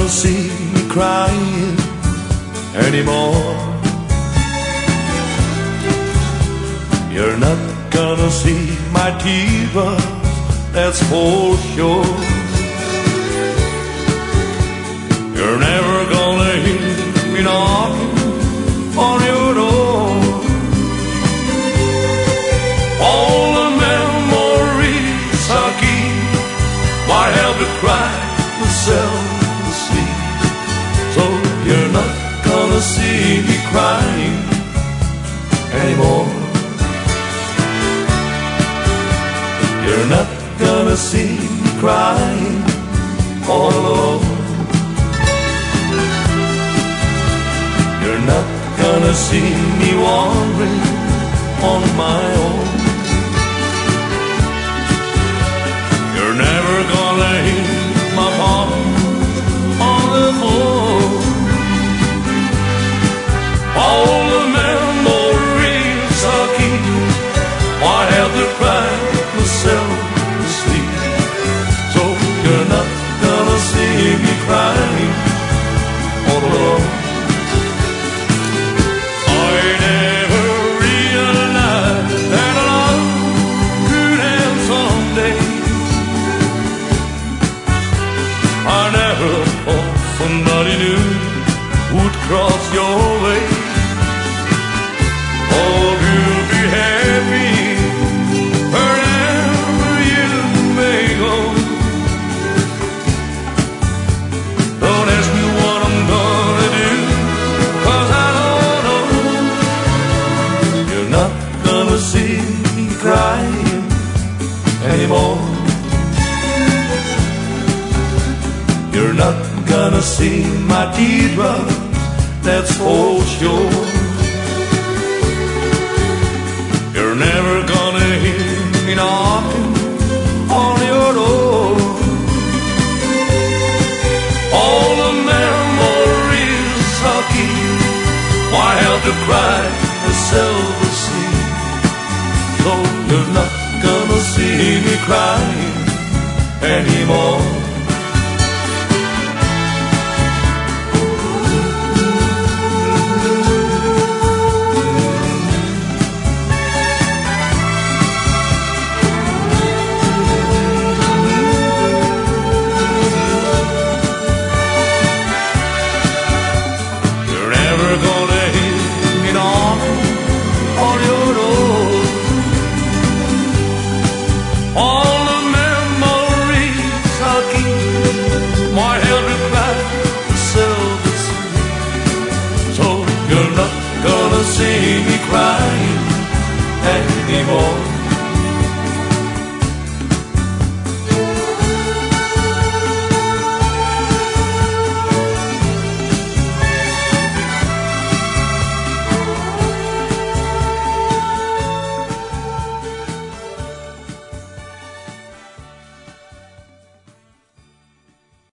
see me crying anymore. You're not gonna see my tears, that's for sure. You're never gonna hear me knocking on your door. All the memories I keep, I have to cry myself to sleep. So you're not gonna see me crying anymore. You're not gonna see me crying all alone. You're not gonna see me wandering on my own. You're never gonna hear my heart on the phone. All the memories I keep, I have to cry myself to sleep. So you're not gonna see me crying all alone. I never realized that love could end someday. I never thought somebody new would cross your way. Oh, you'll be happy wherever you may go. Don't ask me what I'm gonna do, 'cause I don't know. You're not gonna see me crying anymore. You're not gonna see my teardrops, that's for sure. You're never gonna hear me knocking on your door. All the memories I keep, I have to cry myself to sleep. So you're not gonna see me crying anymore. See me crying anymore.